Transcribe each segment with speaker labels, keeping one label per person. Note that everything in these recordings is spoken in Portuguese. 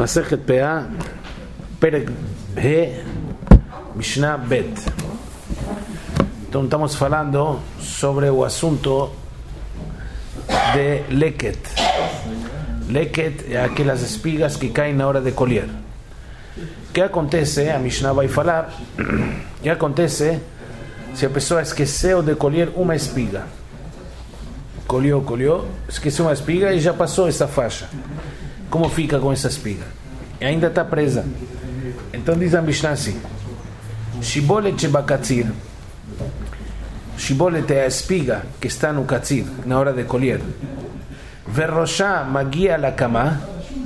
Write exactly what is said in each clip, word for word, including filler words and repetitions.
Speaker 1: Masechet Peah, Perek He, Mishnah Bet. Então estamos falando sobre o assunto de leket. Leket é aquelas espigas que caem na hora de colher. O que acontece, a Mishnah vai falar, o que acontece se a pessoa esqueceu de colher uma espiga? Colheu, colheu, esqueceu uma espiga e já passou essa faixa. Como fica com essa espiga? E ainda está presa. Então diz a Mishnah assim: Shibolet shebakatzir. Shibolet é a espiga que está no katzir, na hora de colher. Verroshá magia lakama.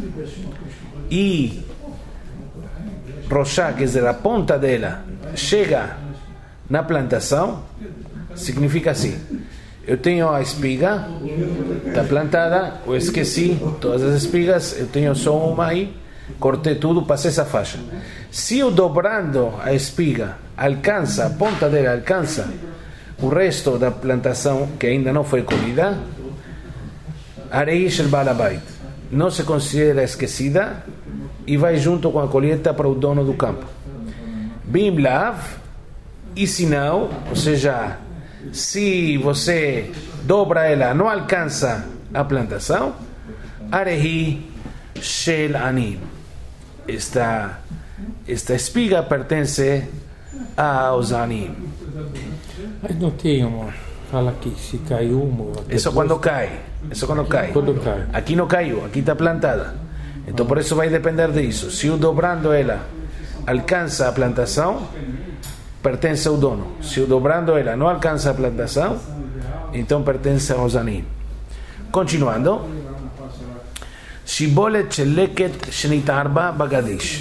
Speaker 1: E roshá, quer dizer, a ponta dela, chega na plantação. Significa assim: eu tenho a espiga, está plantada, eu esqueci todas as espigas, eu tenho só uma aí, cortei tudo, passei essa faixa. Se eu dobrando a espiga, alcança, a ponta dela alcança o resto da plantação que ainda não foi colhida, arei shel baal habayit, não se considera esquecida e vai junto com a colheita para o dono do campo. Bim lav, e se não, ou seja, se você dobra ela, não alcança a plantação, arehi shel ani. Esta, esta espiga pertence aos anim.
Speaker 2: Mas não tem uma... Fala que se caiu uma...
Speaker 1: Isso quando cai. Isso quando cai.
Speaker 2: Quando cai.
Speaker 1: Aqui não caiu, aqui está plantada. Então por isso vai depender disso. Se eu dobrando ela alcança a plantação, pertence ao dono. Se eu dobrando ela não alcança a plantação, então pertence aos anim. Continuando. Shibolet shel leket shenitarba bagadish.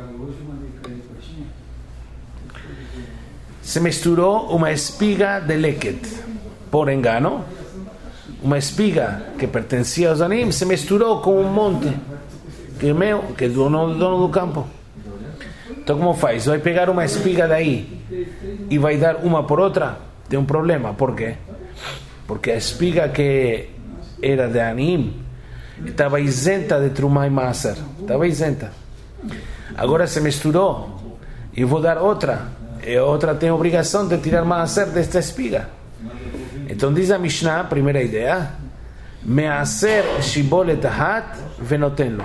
Speaker 1: Se misturou uma espiga de leket por engano, uma espiga que pertencia aos anim se misturou com um monte que é meu, que é do dono, do dono do campo. Então como faz? Vai pegar uma espiga daí e vai dar uma por outra? Tem um problema. Por quê? Porque a espiga que era de anim estava isenta de trumá e maaser, estava isenta. Agora se misturou e vou dar outra, e outra tem a obrigação de tirar maaser desta espiga. Então diz a Mishnah, primeira ideia: measer shibolet ahat venotenlo.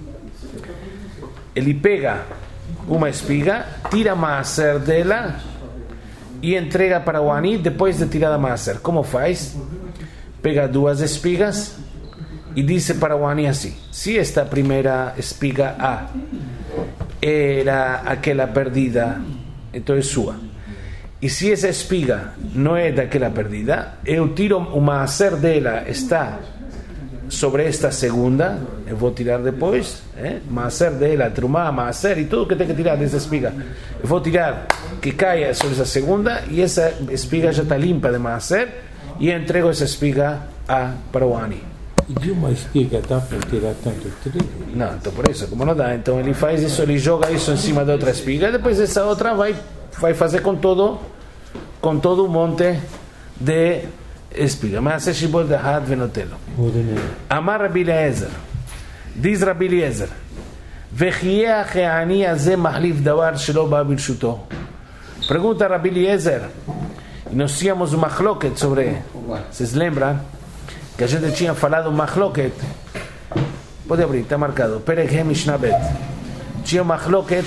Speaker 1: Ele pega uma espiga, tira maaser dela e entrega para o ani depois de tirar a maaser. Como faz? Pega duas espigas e disse para o ani assim: se esta primeira espiga A era aquela perdida, então é sua. E se essa espiga não é daquela perdida, eu tiro o maaser dela, está sobre esta segunda, eu vou tirar depois, eh? maaser dela, trumá, maaser e tudo que tem que tirar dessa espiga, eu vou tirar que caia sobre essa segunda, e essa espiga já está limpa de maaser, e eu entrego essa espiga A para o ani.
Speaker 2: E de uma espiga dá para tirar tanto trigo?
Speaker 1: Não, então por isso, como não dá, então ele faz isso, ele joga isso em cima da outra espiga, e depois essa outra vai, vai fazer com todo, com todo um monte de espiga. Mas é shibol de had venotelo. Amar Rabi Eliezer, diz Rabi Eliezer, vechiach ani azeh mahlif davar shelo ba birshuto. Pergunta Rabi Eliezer, e nós tínhamos um machloket sobre, vocês lembram que a gente tinha falado um machloket? Pode abrir, está marcado, Perek He Mishnah Bet. Tinha um machloket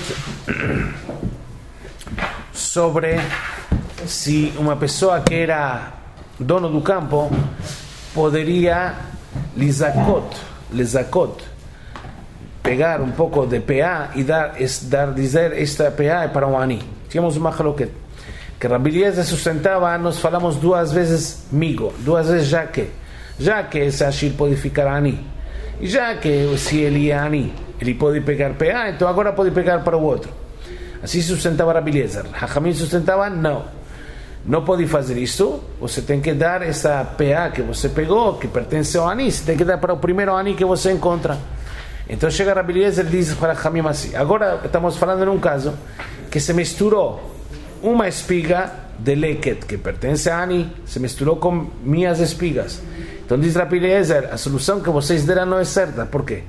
Speaker 1: sobre se uma pessoa que era dono do campo poderia lizakot, lizakot, pegar um pouco de P A e dar, dar dizer esta P A é para um ani. Tínhamos uma machloket que Rabi Eliezer sustentava, nós falamos duas vezes migo, duas vezes já que, já que esse ashir pode ficar ani, e já que se ele é ani, ele pode pegar P A, então agora pode pegar para o outro. Assim sustentava Rabi Eliezer. Hachamim sustentava, não, não pode fazer isso, você tem que dar essa P A que você pegou, que pertence ao ani, você tem que dar para o primeiro ani que você encontra. Então chega Rabi Eliezer e diz para Hachamim assim: agora estamos falando num caso que se misturou uma espiga de leket que pertence a ani, se misturou com minhas espigas. Então diz Rabi Eliezer, a solução que vocês deram não é certa. Por quê?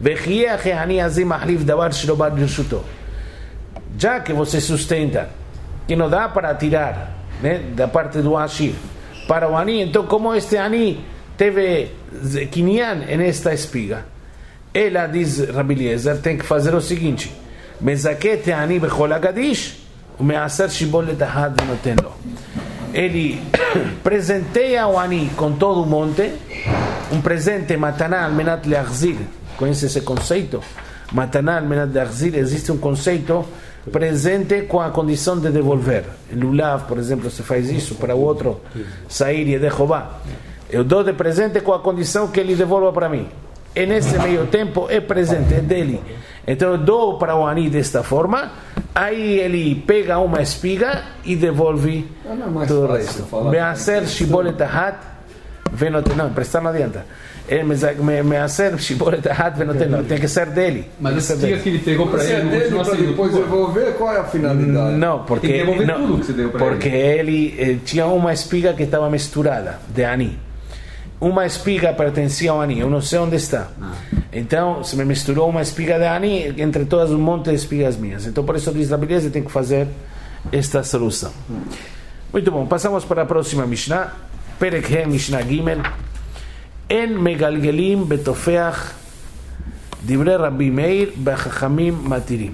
Speaker 1: Já que você sustenta que não dá para tirar, né, da parte do Ashir para o Ani, então como este Ani teve Kinyan nesta espiga, ela diz Rabi Eliezer, tem que fazer o seguinte: Mezaket Ani bechol agadish, o measer shibolet ahad venoten lo. Ele presenteia o Ani com todo o monte, um presente mataná al menat leachzir. Conhece esse conceito? Mataná al menat leachzir, existe um conceito presente com a condição de devolver. Em Lulav, por exemplo, se faz isso para o outro sair e de Jeová. Eu dou de presente com a condição que ele devolva para mim. E nesse meio tempo é presente, é dele. Então eu dou para o Ani desta forma, aí ele pega uma espiga e devolve todo o resto. Measer shibolet ahat venoten. Não, prestar não adianta. Measer shibolet ahat venoten. Tem que ser dele.
Speaker 3: Mas a espiga que ele pegou para ele,
Speaker 4: dele para depois devolver, qual é a finalidade?
Speaker 1: Não, porque,
Speaker 3: tem que devolver
Speaker 1: não,
Speaker 3: tudo que você deu para
Speaker 1: porque ele, ele tinha uma espiga que estava misturada de Ani. Uma espiga pertencia ao Ani, eu não sei onde está. Ah. Então, se me misturou uma espiga de Ani entre todas um monte de espigas minhas. Então, por isso diz Rabi Eliezer, tem que fazer esta solução. Hum. Muito bom, passamos para a próxima Mishnah. Perek He, Mishnah Gimel. En megalgelim betofeach divrei Rabbi Meir bechachamim matirim.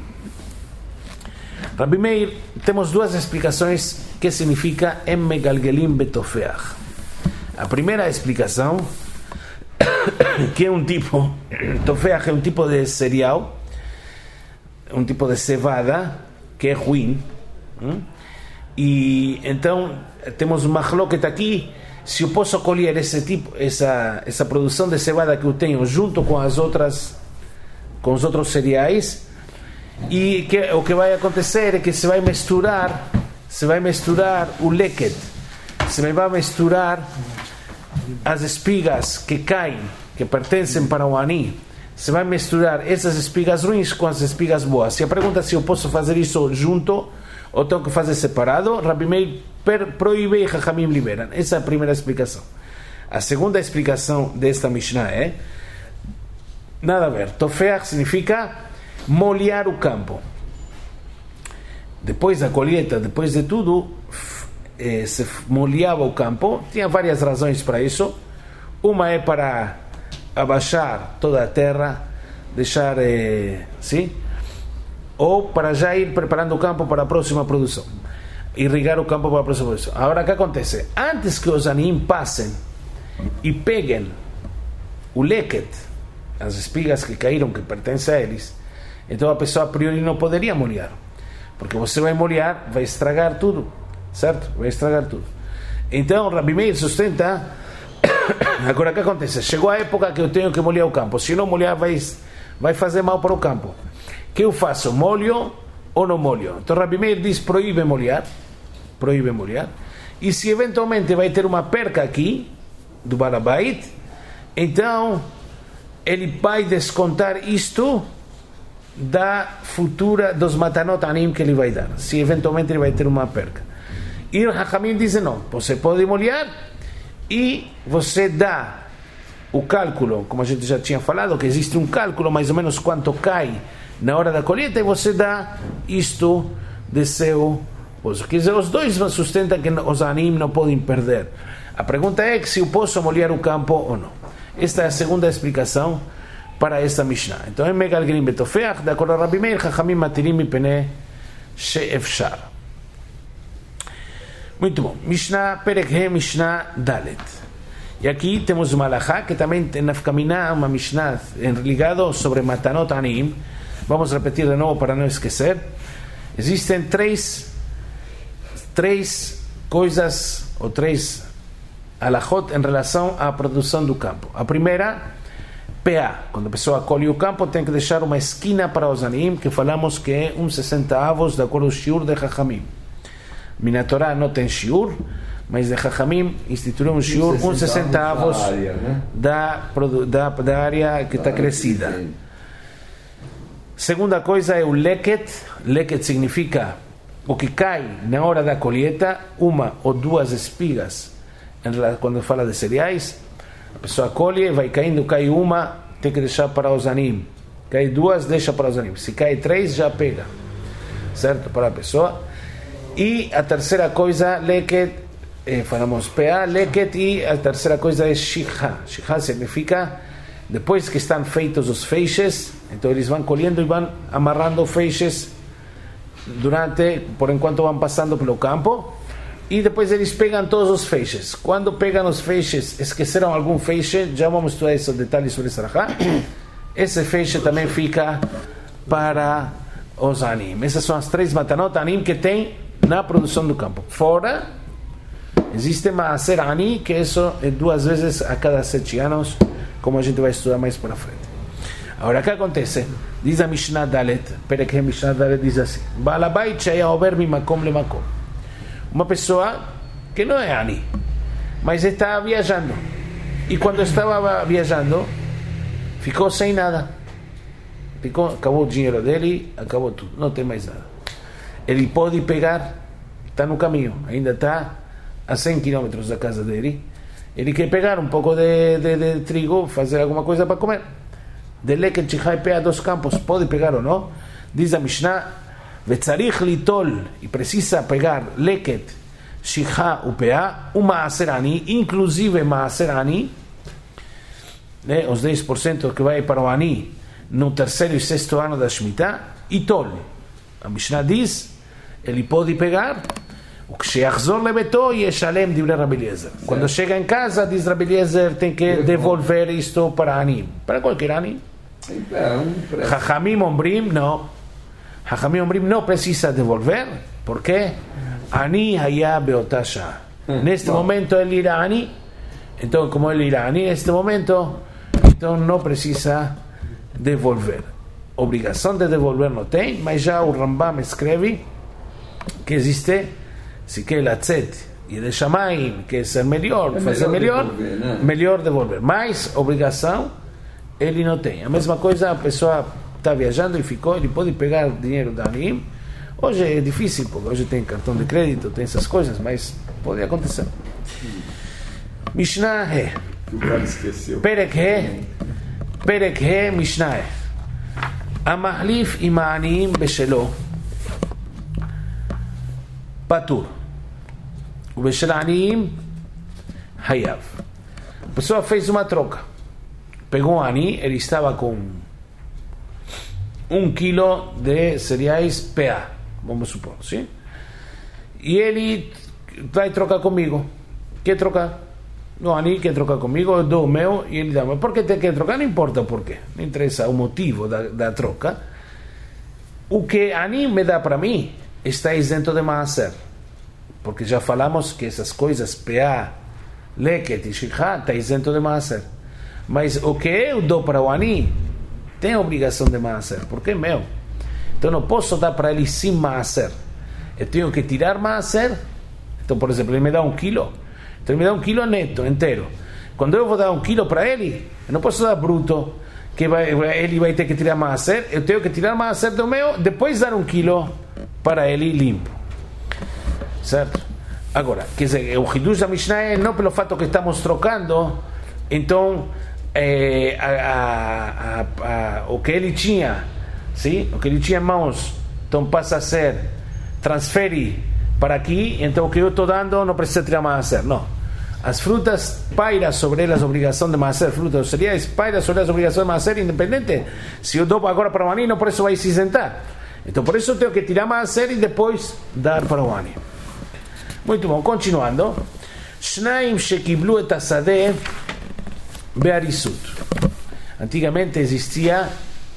Speaker 1: Rabbi Meir, temos duas explicações que significa en megalgelim betofeach. A primeira explicação, que é um tipo, tofeach é um tipo de cereal, um tipo de cevada, que é ruim. Hum? E então temos uma machloket aqui, se eu posso colher esse tipo, essa, essa produção de cevada que eu tenho junto com as outras, com os outros cereais, e que, o que vai acontecer é que se vai misturar, se vai misturar o leket, se vai misturar as espigas que caem, que pertencem para o Ani, se vai misturar essas espigas ruins com as espigas boas. E a pergunta é se eu posso fazer isso junto ou tenho que fazer separado. Rabbi Meir proíbe e Chachamim liberam. Essa é a primeira explicação. A segunda explicação desta Mishnah é nada a ver. Tofeach significa molhar o campo. Depois da colheita, depois de tudo, Eh, se molhava o campo. Tinha várias razões para isso. Uma é para abaixar toda a terra, deixar eh, sim, ou para já ir preparando o campo para a próxima produção, irrigar o campo para a próxima produção. Agora, o que acontece? Antes que os anim passem e peguem o leket, as espigas que caíram, que pertencem a eles, então a pessoa a priori não poderia molhar, porque você vai molhar, vai estragar tudo, certo? Vai estragar tudo. Então Rabbi Meir sustenta. Agora o que acontece? Chegou a época que eu tenho que molhar o campo. Se não molhar, vai, vai fazer mal para o campo. O que eu faço? Molho ou não molho? Então Rabbi Meir diz: proíbe molhar. Proíbe molhar. E se eventualmente vai ter uma perca aqui do Balabait, então ele vai descontar isto da futura dos matanot anim que ele vai dar. Se eventualmente ele vai ter uma perca. E o Hachamim diz: não, você pode molhar e você dá o cálculo, como a gente já tinha falado, que existe um cálculo mais ou menos quanto cai na hora da colheita, e você dá isto de seu poço. Quer dizer, os dois sustentam que os anim não podem perder. A pergunta é que se eu posso molhar o campo ou não. Esta é a segunda explicação para esta Mishnah. Então, em Megal Grim Betofeach, de acordo a Rabbi Meir, Chachamim Matirim Mipene She'efshar. Muito bom. Mishnah Perek He, Mishnah Dalet. E aqui temos uma alahá que também tem na Fkaminá, uma Mishnah ligado sobre Matanot Anim. Vamos repetir de novo para não esquecer. Existem três três coisas ou três alahot em relação à produção do campo. A primeira, P A. Quando a pessoa colhe o campo, tem que deixar uma esquina para os anim, que falamos que é um sessenta avos de acordo ao shiur de Chachamim. Mina Torá não tem shiur, mas de Chachamim instituiu um shiur, um sessenta avos da, da, da área que está crescida. Segunda coisa é o leket. Leket significa o que cai na hora da colheita, uma ou duas espigas. Quando fala de cereais, a pessoa colhe, vai caindo, cai uma, tem que deixar para os anim Cai duas, deixa para os animais. Se cai três, já pega, certo? Para a pessoa. E a terceira coisa, leket, eh, falamos P A, leket, e a terceira coisa é shikha. Shikha significa, depois que estão feitos os feixes, então eles vão colhendo e vão amarrando feixes durante, por enquanto vão passando pelo campo, e depois eles pegam todos os feixes. Quando pegam os feixes, esqueceram algum feixe, já vamos estudar esses detalhes sobre esse rachá, esse feixe também fica para os anim. Essas são as três matanot anim que tem na produção do campo. Fora, existe maaser ani, que isso é duas vezes a cada sete anos, como a gente vai estudar mais para frente. Agora, o que acontece? Diz a Mishnah Dalet, Perek Mishnah Dalet diz assim: Balabait shaya over mimakom lemakom. Uma pessoa que não é ani, mas está viajando. E quando estava viajando, ficou sem nada. Ficou, acabou o dinheiro dele, acabou tudo, não tem mais nada. Ele pode pegar, está no caminho, ainda está a cem quilômetros da casa dele. Ele quer pegar um pouco de, de, de trigo, fazer alguma coisa para comer. De leket shikha pea dos campos, pode pegar ou não? Diz a Mishnah, vetzarich litol, e precisa pegar leket shikha upea, uma maaser ani, inclusive maaser ani, né, os dez por cento que vai para o ani no terceiro e sexto ano da Shemitah, e tol. A Mishnah diz, ele pode pegar, o que sheachzor lebeto yeshalem divrei Rabbi Eliezer. Quando chega em casa, diz Rabbi Eliezer, tem que devolver isto para ani, para qualquer ani. Chachamim ombrim, não. Chachamim ombrim não precisa devolver, porque ani haya beotá shá. Neste momento ele irá ani, então como ele irá ani neste momento, então não precisa devolver. Obrigação de devolver não tem, mas já o Rambam escreve que existe, se quer latzet e de shamayim, que é ser melhor, é fazer melhor, devolver, né? Melhor devolver. Mas obrigação ele não tem. A mesma coisa, a pessoa está viajando e ficou, ele pode pegar dinheiro da Anim. Hoje é difícil, porque hoje tem cartão de crédito, tem essas coisas, mas pode acontecer. Mishnah He.
Speaker 4: O cara esqueceu.
Speaker 1: Perek He. Perek He, Mishnah He. Amahlif im העניים בשלו פטור ובשל העניים חייב. A pessoa fez uma troca, pegou um ani, ele estava com um quilo de cereais P A, vamos supor, sim? E ele vai trocar comigo. Quer trocar? No ani quer trocar comigo, eu dou o meu e ele dá. Mas por que tem que trocar? Não importa o porquê, não interessa o motivo da, da troca. O que ani me dá para mim está isento de maaser, porque já falamos que essas coisas P A, leket e shikha está isento de maaser. Mas o que eu dou para o ani tem a obrigação de maaser, porque é meu. Então não posso dar para ele sem maaser. Eu tenho que tirar maaser. Então, por exemplo, ele me dá um quilo. Então ele me dá um quilo neto, inteiro. Quando eu vou dar um quilo para ele, eu não posso dar bruto, que vai, ele vai ter que tirar maaser. Eu tenho que tirar maaser do meu, depois dar um quilo para ele limpo. Certo? Agora, quer dizer, o hidush da Mishnah é não pelo fato que estamos trocando, então é, a, a, a, a, o que ele tinha, sim? O que ele tinha em mãos, então passa a ser, transfere para aqui, então o que eu estou dando não precisa tirar maaser, não. As frutas paira sobre elas a obrigação de maaser, frutas ou cereais paira sobre elas a obrigação de maaser, independente se eu dou agora para o ani, não por isso vai se isentar. Então por isso eu tenho que tirar maaser e depois dar para o ani. Muito bom, continuando. Shnaim shekiblu et asadeh bearisut. Antigamente existia,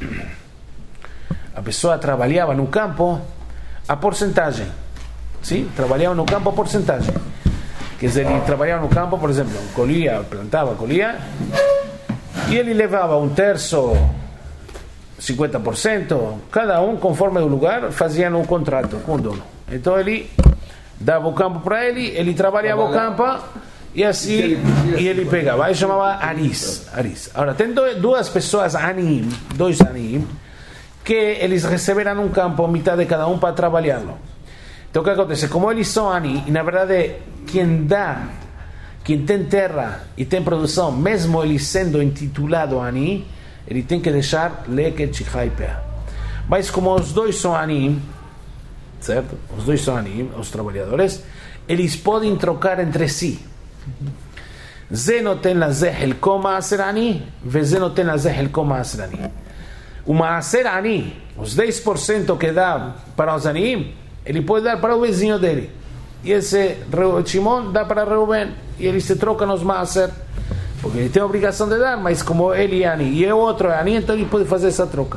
Speaker 1: a pessoa trabalhava no campo a porcentagem. Sim, trabalhava no campo a porcentagem. Quer dizer, ele trabalhava no campo, por exemplo, colhia, plantava, colhia, e ele levava um terço, cinquenta por cento, cada um, conforme o lugar, fazia um contrato com o dono. Então ele dava o campo para ele, ele trabalhava o campo, e assim, e ele pegava. Aí chamava aris. aris. Agora, tem duas pessoas, anim, dois anim, que eles receberam um campo, metade de cada um, para trabalhá-lo. Então o que acontece? Como eles são ani, e na verdade quem dá, quem tem terra e tem produção, mesmo ele sendo intitulado ani, ele tem que deixar leket, shihá e peá. Mas como os dois são anim, certo? Os dois são anim, os trabalhadores, eles podem trocar entre si. Ze noten lazeh helko maaser ani, veze noten lazeh helko maaser ani. O maaser ani, os dez por cento que dá para os anim, ele pode dar para o vizinho dele. E esse Shimon dá para Reuben, e eles se trocam os maaser, porque ele tem a obrigação de dar, mas como ele é ani e o outro é ani, então ele pode fazer essa troca.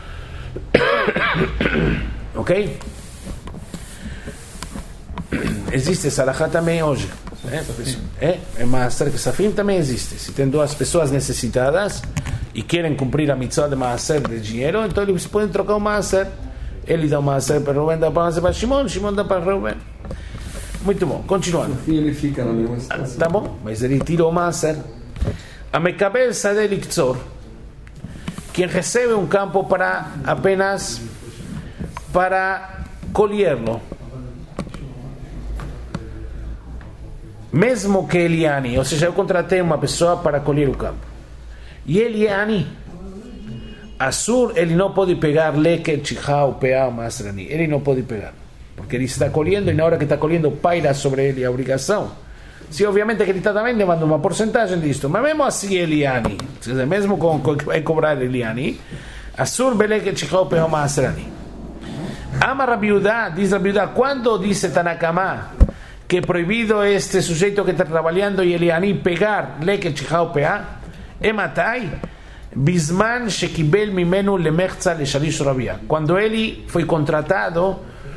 Speaker 1: Ok? Existe essa alahá também hoje. É, é Maaser Kesafim também existe. Se tem duas pessoas necessitadas e querem cumprir a mitzvah de Maaser de dinheiro, então eles podem trocar o Maaser. Ele dá o Maaser para Reuben, dá o Maaser para Shimon, Shimon dá para Reuben. Muito bom, continuando.
Speaker 4: E ele fica na mesma situação.
Speaker 1: Tá bom, mas ele tira o Maaser. A Mekabel Sadeh Liktzor, quem recebe um campo para apenas para colhê-lo, mesmo que ele é ani, ou seja, eu contratei uma pessoa para colher o campo e ele é ani, Assur, ele não pode pegar leket, shihá, o peá, o maaser ani, ele não pode pegar, porque ele está colhendo e na hora que está colhendo paira sobre ele a obrigação. Se obviamente que ele está também levando uma porcentagem disto, mas mesmo assim ele é ani, mesmo com o que vai cobrar ele é ani, Assur, leket, shihá, o peá, o maaser ani. Ama Rabiudá, diz Rabiudá, quando disse Tanakama que é proibido este sujeito que está trabalhando e ele ani pegar leket, shihá, o peá, é matai bisman shekibel mimenu lemechza leshalish rabia, quando ele foi contratado,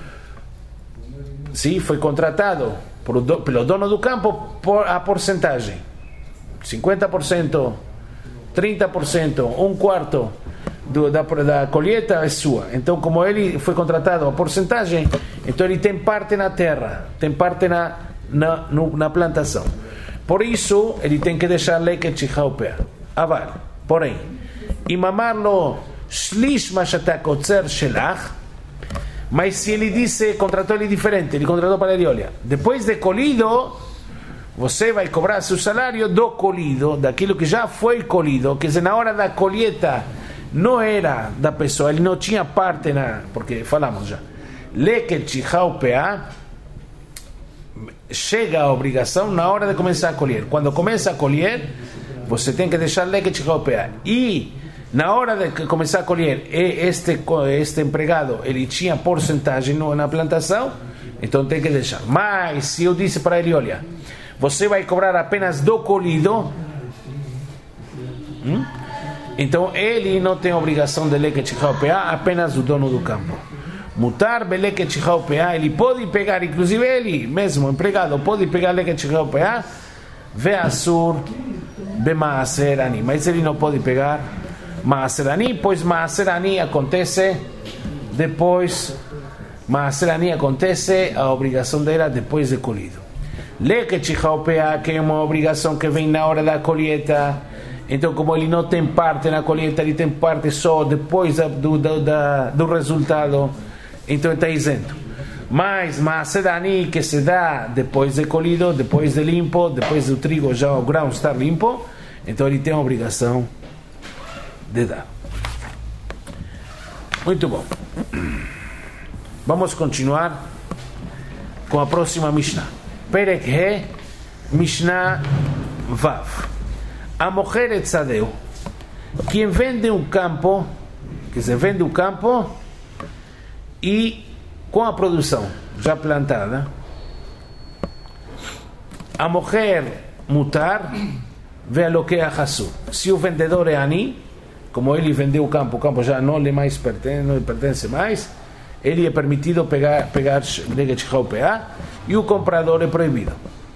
Speaker 1: sim, foi contratado por, pelo dono do campo por a porcentagem cinquenta por cento, trinta por cento, um quarto do, da, da colheita é sua. Então, como ele foi contratado a porcentagem, então ele tem parte na terra, tem parte na, na, no, na plantação. Por isso, ele tem que deixar leket, shihá, o peá. Aval, porém, imamarlo shlish mashatakotzer shelach, mas se ele disse, contratou ele diferente, ele contratou para ele, olha, depois de colhido, você vai cobrar seu salário do colhido, daquilo que já foi colhido, que na hora da colheita não era da pessoa, ele não tinha parte na, porque falamos já, leket, shihá, o peá, chega a obrigação na hora de começar a colher. Quando começa a colher, você tem que deixar leket, shihá, o peá, e na hora de começar a colher este, este empregado ele tinha porcentagem na plantação, então tem que deixar. Mas se eu disse para ele, olha, você vai cobrar apenas do colhido, hum? então ele não tem obrigação de leket, shihá, o peá, apenas o dono do campo. Mutar beleket, shihá, o peá, ele pode pegar, inclusive ele mesmo, empregado, pode pegar leket, shihá, o peá, ve'asur bemaaser ani, mas ele não pode pegar maaser ani, pois maaser ani acontece depois, maaser ani acontece a obrigação dela depois de colhido. Leket, shihá, o peá, que é uma obrigação que vem na hora da colheita, então como ele não tem parte na colheita, ele tem parte só depois do, do, da, do resultado, então está isento. Mas maaser ani que se dá depois de colhido, depois de limpo, depois do trigo já o grão estar limpo, então ele tem a obrigação de dar. Muito bom. Vamos continuar com a próxima Mishnah. Perek He, Mishnah Vav. A mulher etzadeu, quem vende um campo, que se vende um campo e com a produção já plantada, a mulher mutar vê lo que é hasu. Se o vendedor é ani, como ele vendeu o campo, o campo já não lhe mais pertence, não lhe pertence mais, ele é permitido pegar pegar leket, shihá, o peá, e o comprador é proibido.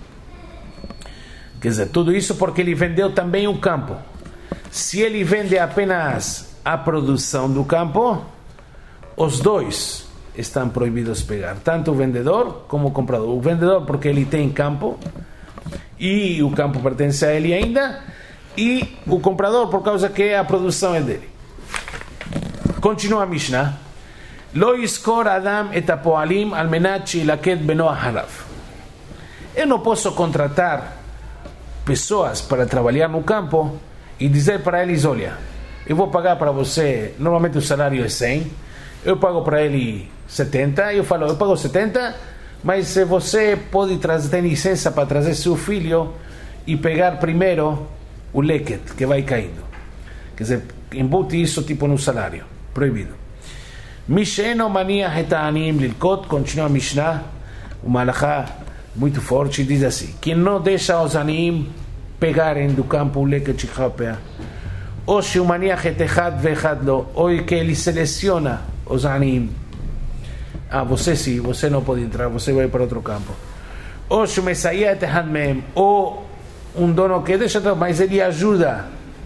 Speaker 1: Quer dizer, tudo isso porque ele vendeu também o campo. Se ele vende apenas a produção do campo, os dois estão proibidos pegar, tanto o vendedor como o comprador. O vendedor porque ele tem campo e o campo pertence a ele ainda, e o comprador por causa que a produção é dele. Continua a Mishnah. Lo yiskor adam et hapoalim al menat sheyilaket beno aharav. Eu não posso contratar pessoas para trabalhar no campo e dizer para eles, olha, eu vou pagar para você, normalmente o salário é cem, eu pago para ele setenta, eu falo, eu pago setenta, mas se você pode trazer, tem licença para trazer seu filho e pegar primeiro o leket, que vai caindo. Quer dizer, embute isso tipo no salário, proibido. Misheno mania hetanim lilkot, continua a Mishnah, uma halachá muito forte, diz assim, que não deixa os anim pegarem do campo o leket shikhapeah, ou se o mania hetechad vechad lo, ou que ele seleciona os anim. Ah, você sim, você não pode entrar, você vai para outro campo. Ou se o Messiah etechad mem, ou um dono que deixa, mas ele ajuda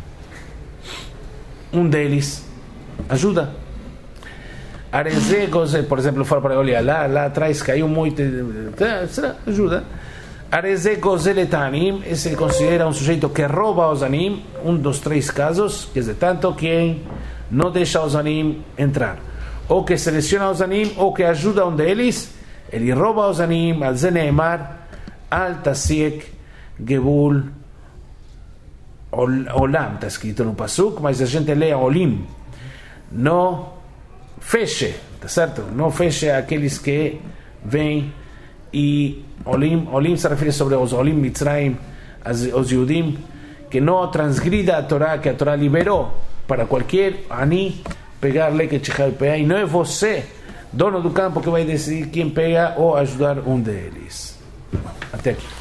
Speaker 1: um deles, ajuda. Areze goze, por exemplo, fala para ele, olha, lá, lá atrás caiu muito, ajuda. Areze goze letanim, esse considera um sujeito que rouba os anim, um dos três casos, quer dizer, tanto quem não deixa os anim entrar, ou que seleciona os anim, ou que ajuda um deles, ele rouba os anim, al zeneemar, al tasiek, gebul, olam, está escrito no pasuk, mas a gente lê olim, não feche, tá certo? Não feche aqueles que vêm e olim, olim se refere sobre os olim mitzrayim, os judim, que não transgrida a Torá, que a Torá liberou para qualquer ani pegar leket shikhapeah, e não é você, dono do campo, que vai decidir quem pega ou ajudar um deles. Até aqui.